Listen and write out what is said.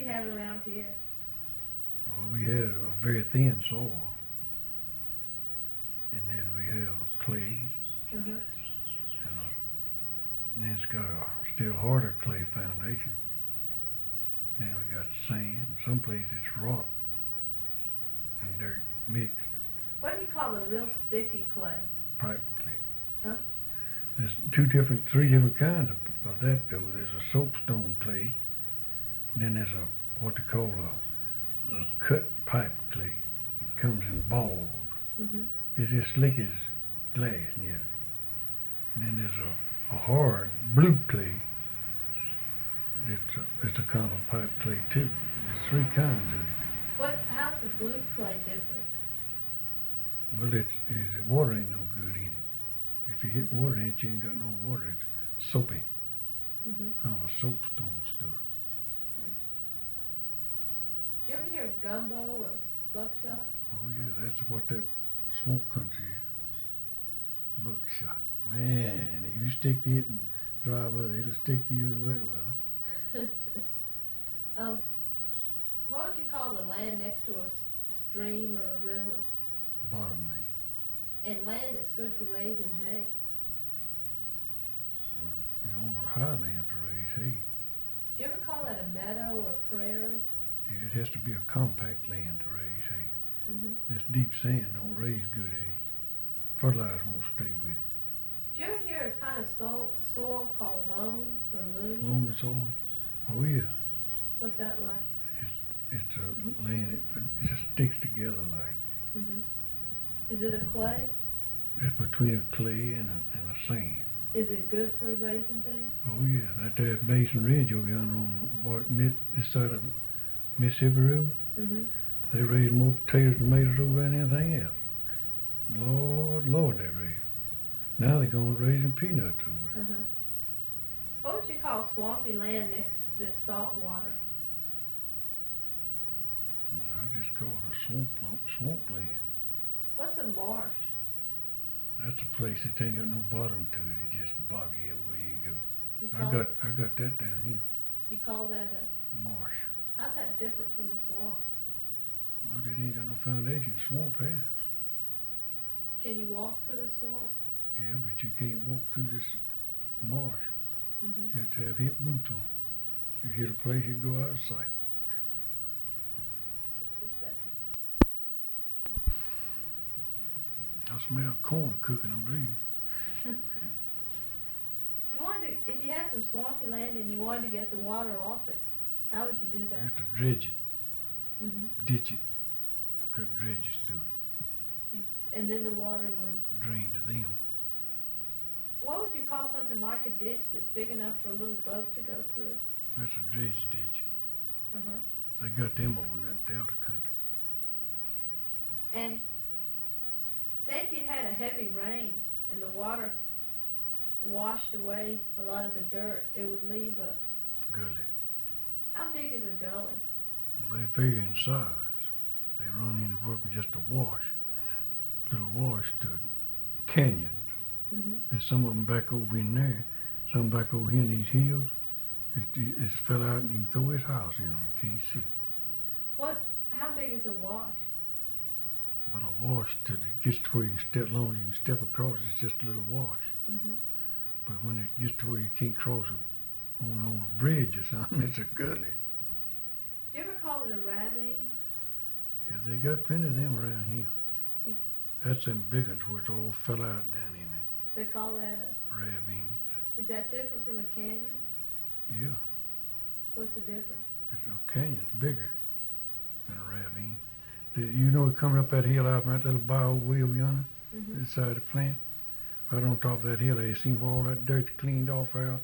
you have around here? Well, we had a very thin soil, and then we have clay, Uh-huh. and then it's got a still harder clay foundation. Then we got sand. Some places it's rock and dirt mixed, What do you call the real sticky clay? pipe clay. Huh? There's three different kinds of that though. There's a soapstone clay, and then there's what they call a cut pipe clay. It comes in balls. Mm-hmm. It's as slick as glass nearly. And then there's a hard blue clay. It's a kind of pipe clay too. There's three kinds of it. How's the blue clay different? Well, the water ain't no good in it. If you hit water in it, you ain't got no water. It's soapy, Mm-hmm. kind of a soapstone stuff. Did you ever hear of gumbo or buckshot? Oh yeah, that's what that swamp country is. Buckshot. Man, if you stick to it in dry weather, it'll stick to you in wet weather. What would you call the land next to a stream or a river? Bottom land. And land that's good for raising hay? It's on a highland to raise hay. Do you ever call that a meadow or prairie? It has to be a compact land to raise hay. Mm-hmm. This deep sand don't raise good hay. Fertilizer won't stay with it. Do you ever hear a kind of soil called loam or loony? Loamy soil? Oh yeah. What's that like? It's a land, it just sticks together like. Mm-hmm. Is it a clay? It's between a clay and a sand. Is it good for raising things? Oh yeah, that Mason Ridge over yonder on this side of Mississippi River, Mm-hmm. they raise more potatoes, tomatoes over there than anything else. Lord, they raise. Now they're going to raising peanuts over there. Uh-huh. What would you call swampy land that's salt water? I just call it a swamp land. What's a marsh? That's a place that ain't got no bottom to it. It's just boggy everywhere you go. You I call, got that down here. you call that a... Marsh. How's that different from the swamp? Well, it ain't got no foundation. Swamp has. Can you walk through a swamp? Yeah, but you can't walk through this marsh. Mm-hmm. You have to have hip boots on. You hit a place, you go out of sight. Just a second. I smell corn cooking, I believe. If you had some swampy land and you wanted to get the water off it, how would you do You that? have to dredge it, Mm-hmm. ditch it, cut dredges through it, And then the water would... drain to them. What would you call something like a ditch that's big enough for a little boat to go through? That's a dredge ditch. Uh-huh. They got them over in that Delta country. And say if you had a heavy rain and the water washed away a lot of the dirt, it would leave a... Gully. How big is a gully? They vary in size. They run anywhere from just a wash, little wash, to canyons. Mm-hmm. There's some of them back over in there, some back over here in these hills. It's fell out and you can throw his house in them. You can't see. How big is a wash? But a wash, till it gets to where you can step, as long as you can step across, it's just a little wash. Mm-hmm. But when it gets to where you can't cross it on a bridge or something, it's a gully. Do you ever call it a ravine? Yeah, they got plenty of them around here. You- That's them big ones where it's all fell out down in there. They call that Ravines. is that different from a canyon? Yeah, What's the difference? a canyon's bigger than a ravine. You know, coming up that hill out from that little bio wheel yonder, Mm-hmm. this side of the plant, right on top of that hill, you seen where all that dirt's cleaned off there?